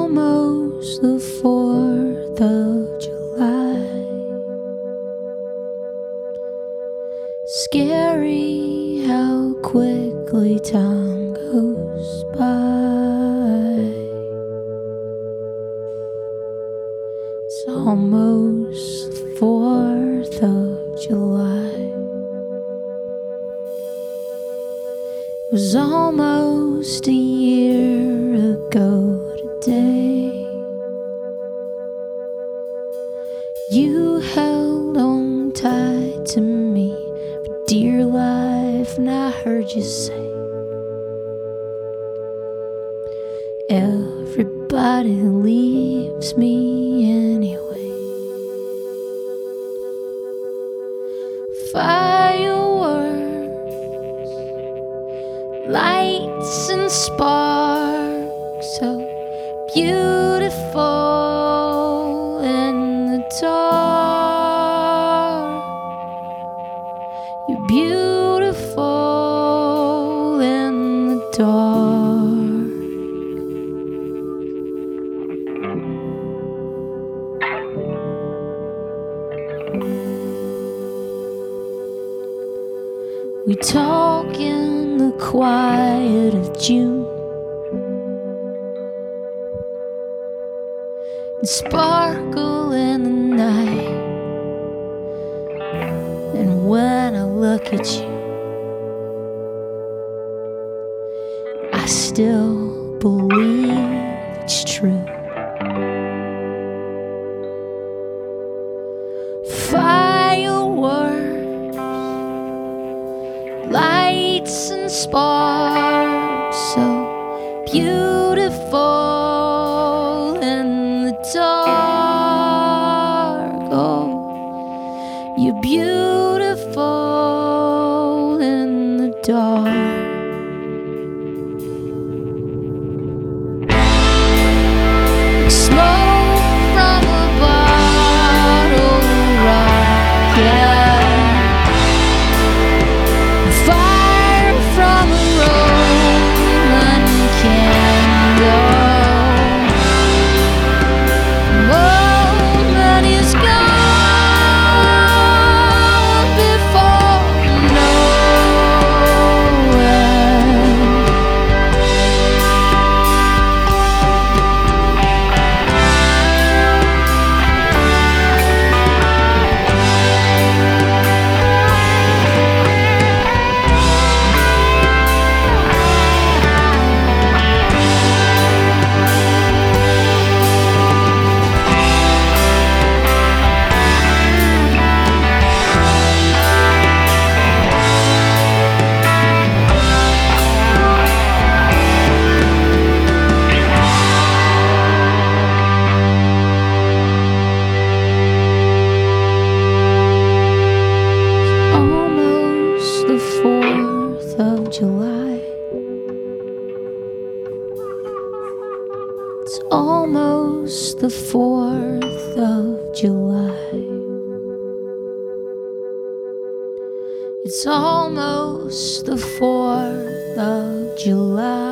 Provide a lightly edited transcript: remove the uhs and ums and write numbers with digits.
almost the 4th of July. Scary how quickly time goes by. It's almost the 4th of July. It was almost a year ago today. You held on tight to me for dear life, and I heard you say, everybody leaves me anyway. Fireworks, lights and sparks, so beautiful in the dark. You're beautiful in the dark. We talk in the quiet of June and sparkle in the night. And when I look at you, I still believe it's true. Fireworks, lights and sparks, so beautiful in the dark. Oh, you're beautiful in the dark. Smoke from a bottle rocket, fire from a Roman candle. Moment is gone before nowhere. Almost the 4th of July. It's almost the 4th of July. It's almost the 4th of July.